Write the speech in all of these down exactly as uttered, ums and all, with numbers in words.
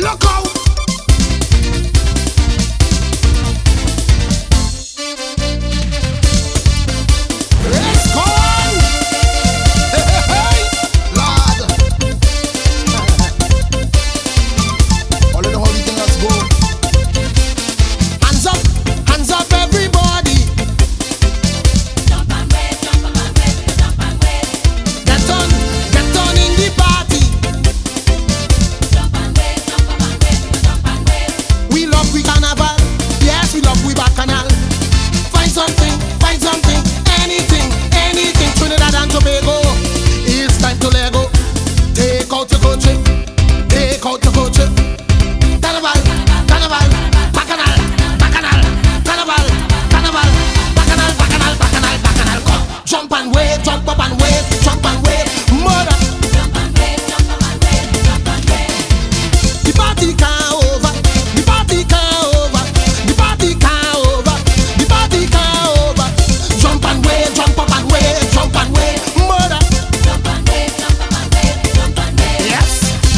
Look out! It's gone! Hey, hey, hey! Lord! All you know how the thing has go. Hands up, hands up everybody. Jump and wave, jump and wave, jump and wave. Get on, get on in the party. Jump and wave, jump and wave, jump and wave. We love we carnival, yes we love we bacchanal. Find something, find something, anything, anything. Trinidad and Tobago, it's time to let go. Take out your coach, take out your coach. Carnival, carnival, bacchanal, bacchanal, carnival, carnival, bacchanal, bacchanal, bacchanal, bacchanal. Come, jump and wave, jump up and wave, jump and wave, murder. Jump and wave, jump and wave, jump and wave. The party can't over, the party can't over, the party can't over, the party can't over. Jump and wave, jump up and wave, jump and wave, murder. Jump and wave, jump and wave, jump and wave. Yes.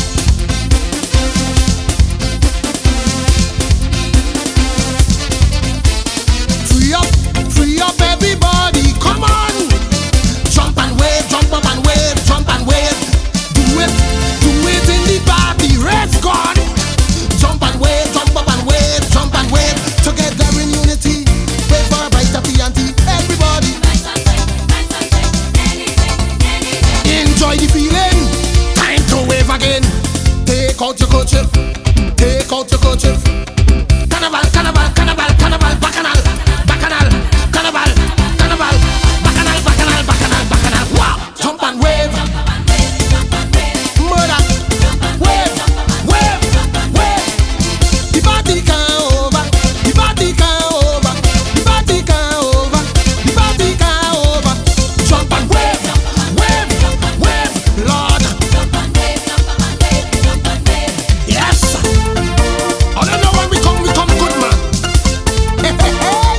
Free up, free up everybody, come on. Jump and wave, jump up and wave, jump and wave. Do it, do it in the party, red's gone. Jump and wave, jump up and wave, jump and wave. Together in unity, wave for a brighter T N T. Everybody, Find something, find something, anything, anything. enjoy the feeling. Time to wave again. Take out your coach, take out your coach. Carnival, carnival, carnival, carnival, bacchanal, bacchanal, carnival, carnival, bacchanal, bacchanal, bacchanal, bacchanal. Wow! Jump and wave, Jump and wave, jump and wave. murder, wave, wave, wave. The party can't over, the party can't over, the party can't over, the party can't over. Jump and wave, wave, wave, Lord. Jump and wave, jump and wave, jump and wave. Yes. I don't know when we come, we come good, man. Hey, hey, hey.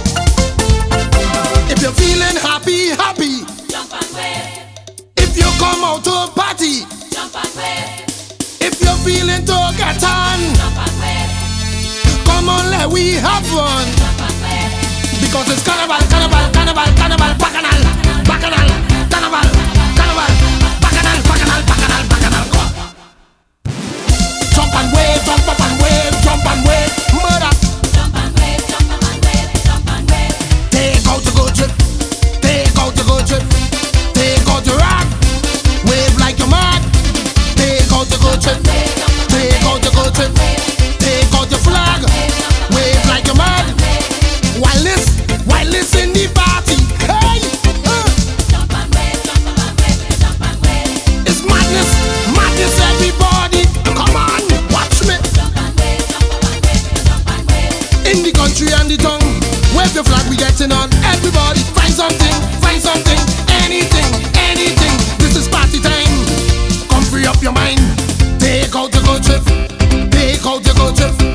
If you're feeling happy, happy. Jump and wave, If you come out to party. jump and wave, If you're feeling to get on. jump and wave, Come on, let we have fun. jump and wave. Because it's carnival, carnival, carnival, carnival, bacchanal, bacchanal, carnival, carnival, bacchanal, bacchanal, bacchanal, bacchanal. Go on. Jump and wave, jump up and wave, jump and wave, murder. Jump and wave, jump and wave, jump and wave. Take out your good trip, take out your good trip, take out your rock, wave like you're mad. Take out your good trip, take out your good trip, take out your flag, wave like you're mad. While this, while this in the party, hey, uh, Jump and wave, jump and wave, jump and wave. it's madness, madness everybody. Come on, watch me. Jump and wave, jump and wave, jump and wave. In the country and the tongue, wave the flag, we getting on. Everybody, find something, find something, anything, anything. This is party time. Come free up your mind. Take out your good trip, take out your good trip.